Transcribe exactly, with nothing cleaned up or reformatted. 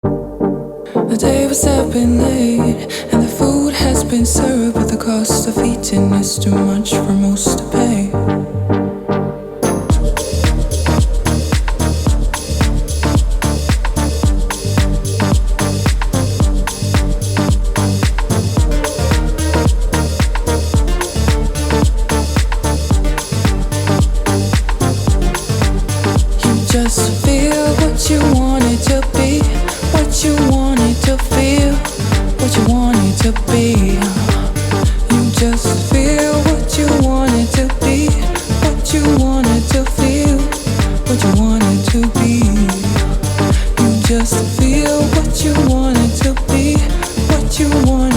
The day was up and late, and the food has been served, but the cost of eating is too much for most to pay. You just feel what you want it to be, what you want it to feel, what you want it to be. You just feel what you want it to be, what you want it to feel, what you want it to be. You just feel what you want it to be, what you want